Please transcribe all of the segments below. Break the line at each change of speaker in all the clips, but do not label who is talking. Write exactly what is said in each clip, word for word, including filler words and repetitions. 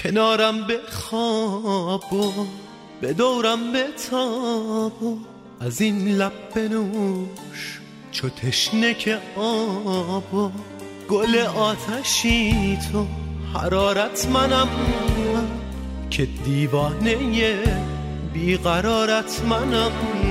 کنارم به خواب و به دورم به تاب و از این لب بنوش چو تشنه که آب و گل آتشی تو حرارت منم که دیوانه بیقرارت منم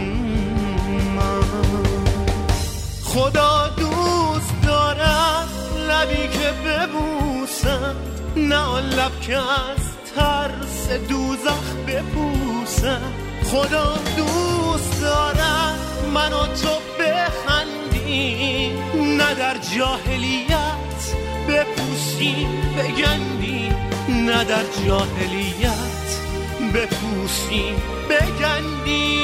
خدا دوست دارد لبی که ببوسم نه آن لب که از ترس دوزخ بپوسم خدا دوست دارد من و تو بخندی نه در جاهلیت بپوسی بگندی نه در جاهلیت بپوسی بگندی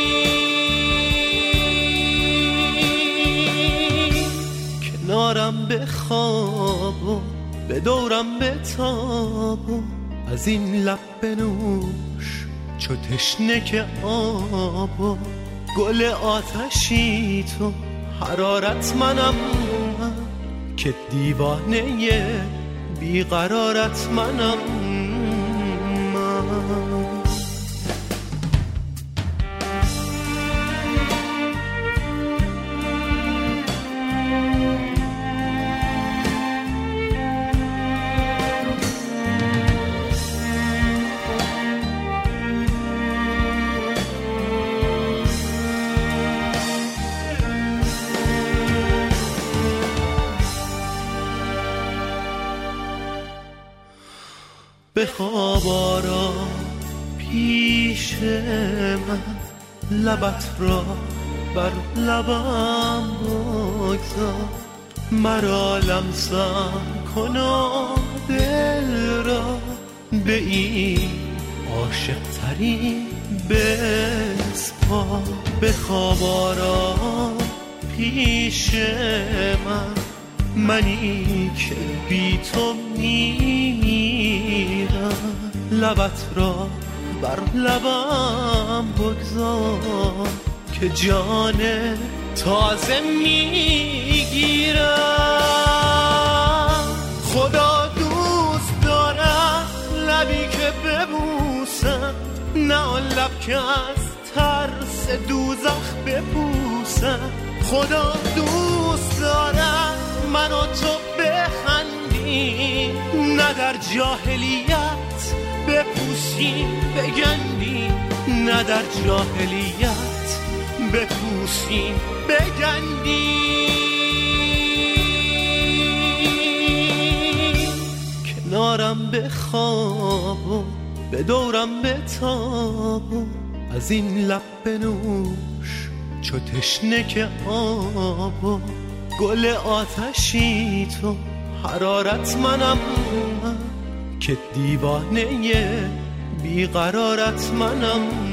کنارم به خواب و به دورم به تاب و از این لب بنوش چو تشنه که آب و گل آتشی تو حرارت منم که دیوانه بیقرارت منم به خواب آرا پیش من لبت را بر لبم بگذار مرا لمسم کنا دل را به این عاشق ترین بسپار به خواب آرا پیش من منی که بی تو میرم لبت را بر لبم بگذار که جان تازه میگیرم خدا دوست دارد لبی که ببوسم نه آن لب که از ترس دوزخ بپوسم خدا دوست دارد من و تو بخندی نه در جاهلیت بپوسی بگندی نه در جاهلیت بپوسی بگندی کنارم به خواب و به دورم به تاب و از این لب بنوش چو تشنه که آب و گل آتشی تو حرارت منم که دیوانه بیقرارت منم